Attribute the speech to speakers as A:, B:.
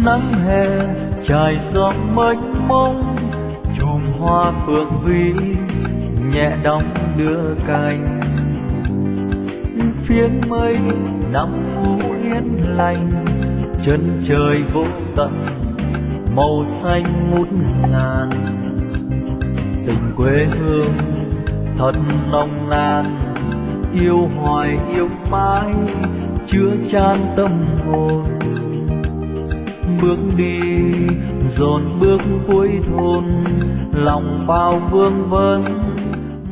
A: nắng hè trải dọc mênh mông, chùm hoa phượng huy nhẹ đong đưa cành. Phiến mây nằm u yên lành, chân trời vô tận màu xanh ngút ngàn. Tình quê hương thật nồng nàn, yêu hoài yêu mãi chứa chan tâm hồn. Bước đi dồn bước cuối thôn, lòng bao vương vấn